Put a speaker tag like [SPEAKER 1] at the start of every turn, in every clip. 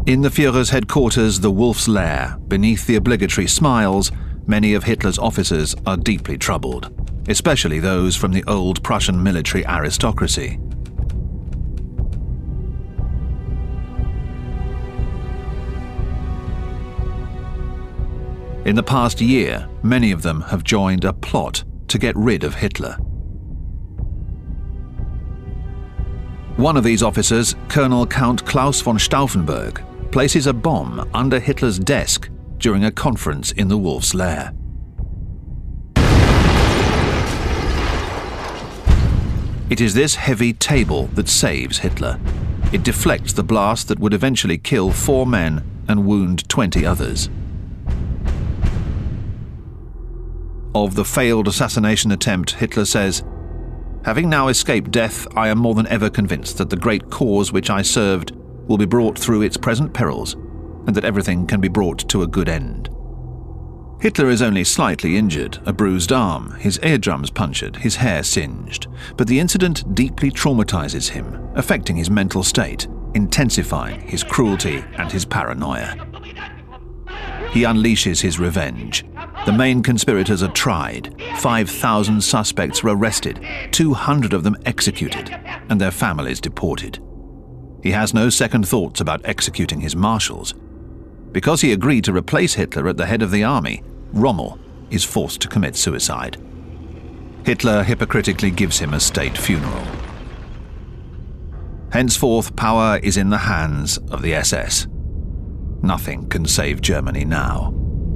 [SPEAKER 1] In the Führer's headquarters, the Wolf's Lair, beneath the obligatory smiles, many of Hitler's officers are deeply troubled, especially those from the old Prussian military aristocracy. In the past year, many of them have joined a plot to get rid of Hitler. One of these officers, Colonel Count Klaus von Stauffenberg, places a bomb under Hitler's desk during a conference in the Wolf's Lair. It is this heavy table that saves Hitler. It deflects the blast that would eventually kill 4 men and wound 20 others. Of the failed assassination attempt, Hitler says, "Having now escaped death, I am more than ever convinced that the great cause which I served will be brought through its present perils, and that everything can be brought to a good end." Hitler is only slightly injured, a bruised arm, his eardrums punctured, his hair singed, but the incident deeply traumatizes him, affecting his mental state, intensifying his cruelty and his paranoia. He unleashes his revenge. The main conspirators are tried, 5,000 suspects were arrested, 200 of them executed, and their families deported. He has no second thoughts about executing his marshals. Because he agreed to replace Hitler at the head of the army, Rommel is forced to commit suicide. Hitler hypocritically gives him a state funeral. Henceforth, power is in the hands of the SS. Nothing can save Germany now.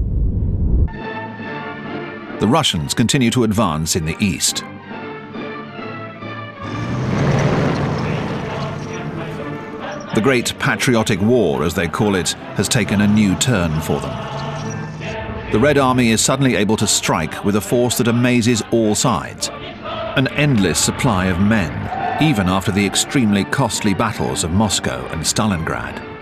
[SPEAKER 1] The Russians continue to advance in the east. The Great Patriotic War, as they call it, has taken a new turn for them. The Red Army is suddenly able to strike with a force that amazes all sides. An endless supply of men, even after the extremely costly battles of Moscow and Stalingrad.